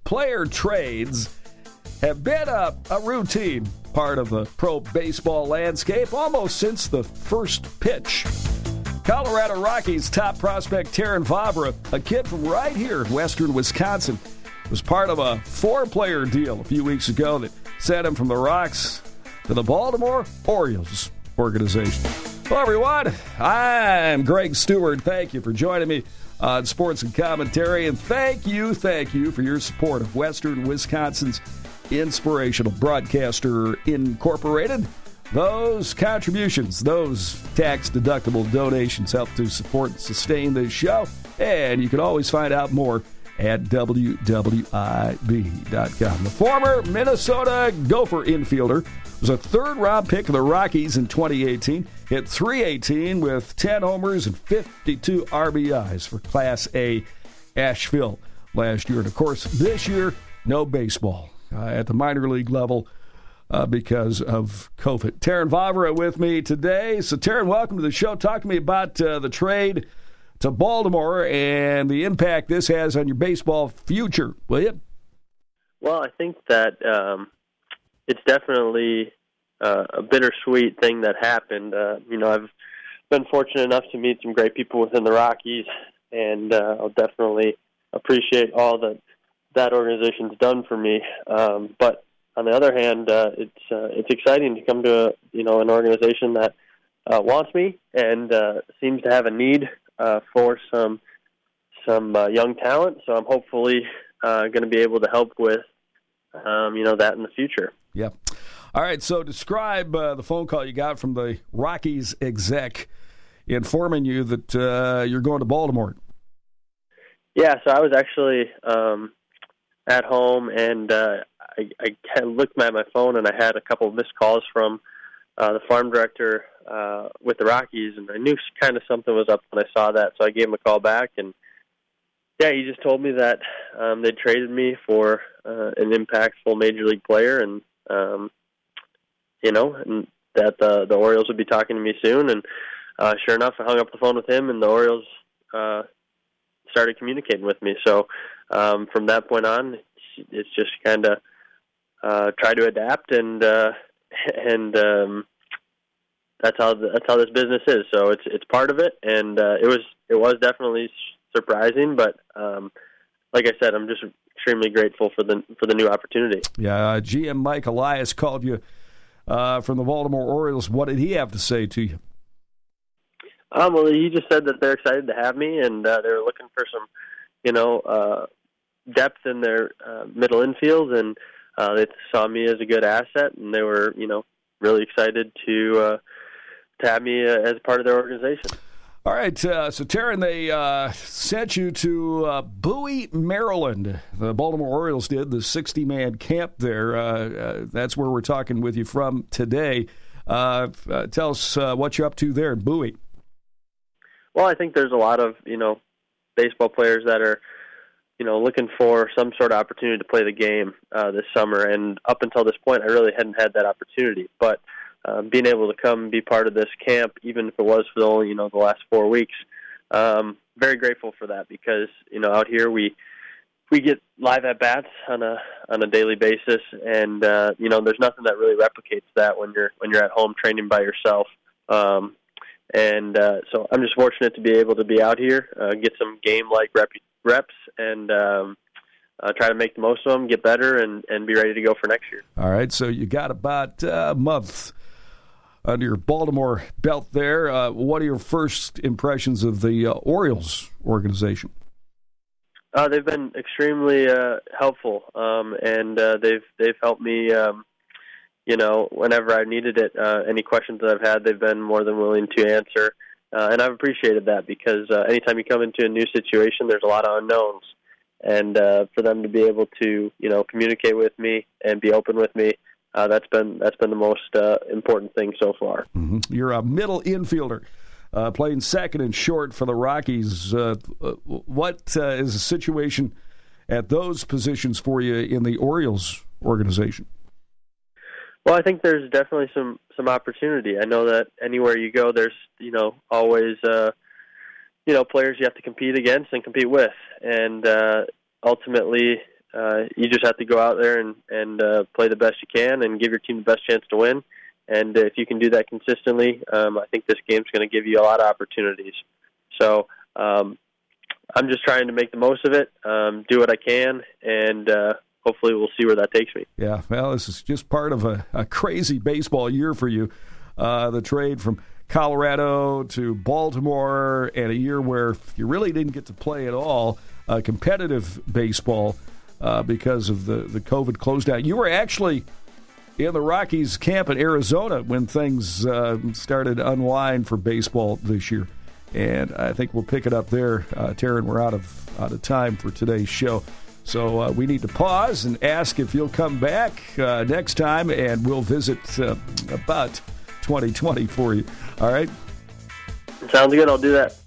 player trades have been a routine part of the pro baseball landscape almost since the first pitch. Colorado Rockies top prospect Terrin Vavra, a kid from right here in western Wisconsin, was part of a 4-player deal a few weeks ago that sent him from the Rocks to the Baltimore Orioles organization. Hello, everyone. I'm Greg Stewart. Thank you for joining me on Sports and Commentary, and thank you for your support of Western Wisconsin's Inspirational Broadcaster Incorporated. Those contributions, those tax-deductible donations help to support and sustain this show, and you can always find out more at WWIB.com. The former Minnesota Gopher infielder was a third-round pick of the Rockies in 2018, hit .318 with 10 homers and 52 RBIs for Class A Asheville last year. And, of course, this year, no baseball at the minor league level because of COVID. Terrin Vavra with me today. So, Terrin, welcome to the show. Talk to me about the trade to Baltimore and the impact this has on your baseball future, will you? Well, I think that it's definitely a bittersweet thing that happened. I've been fortunate enough to meet some great people within the Rockies, and I'll definitely appreciate all that organization's done for me. But on the other hand, it's exciting to come to an organization that wants me and seems to have a need for some young talent. So I'm hopefully going to be able to help with that in the future. Yeah. All right. So describe the phone call you got from the Rockies exec informing you that you're going to Baltimore. Yeah. So I was actually at home, and I looked at my phone, and I had a couple of missed calls from the farm director with the Rockies, and I knew kind of something was up when I saw that, so I gave him a call back, and yeah, he just told me that they traded me for an impactful major league player, and and that the Orioles would be talking to me soon, and sure enough, I hung up the phone with him, and the Orioles started communicating with me. So from that point on, it's just kind of try to adapt, and that's how this business is. So it's part of it, and it was definitely surprising, but like I said, I'm just extremely grateful for the new opportunity. Yeah, GM Mike Elias called you from the Baltimore Orioles. What did he have to say to you? Well, he just said that they're excited to have me, and they're looking for some, depth in their middle infield, and they saw me as a good asset, and they were, really excited to have me as part of their organization. All right, so Terrin, they sent you to Bowie, Maryland. The Baltimore Orioles did the 60-man camp there. That's where we're talking with you from today. Tell us what you're up to there in Bowie. Well, I think there's a lot of, baseball players that are, looking for some sort of opportunity to play the game this summer. And up until this point, I really hadn't had that opportunity. But being able to come and be part of this camp, even if it was for only, the last 4 weeks, very grateful for that because, out here we get live at-bats on a daily basis. And, there's nothing that really replicates that when you're at home training by yourself. So I'm just fortunate to be able to be out here, get some game-like reps, and try to make the most of them, get better, and be ready to go for next year. All right, so you got about a month under your Baltimore belt there. What are your first impressions of the Orioles organization? They've been extremely helpful, and they've helped me whenever I needed it. Any questions that I've had, they've been more than willing to answer. And I've appreciated that because anytime you come into a new situation, there's a lot of unknowns. And for them to be able to, communicate with me and be open with me, that's been the most important thing so far. Mm-hmm. You're a middle infielder, playing second and short for the Rockies. What is the situation at those positions for you in the Orioles organization? Well, I think there's definitely some opportunity. I know that anywhere you go, there's always players you have to compete against and compete with, and ultimately you just have to go out there and play the best you can and give your team the best chance to win. And if you can do that consistently, I think this game's going to give you a lot of opportunities. So I'm just trying to make the most of it, do what I can, and hopefully we'll see where that takes me. Yeah, well, this is just part of a crazy baseball year for you. The trade from Colorado to Baltimore, and a year where you really didn't get to play at all competitive baseball because of the COVID close down. You were actually in the Rockies camp in Arizona when things started to unwind for baseball this year. And I think we'll pick it up there. Taryn, we're out of time for today's show. So we need to pause and ask if you'll come back next time, and we'll visit about 2020 for you. All right? Sounds good. I'll do that.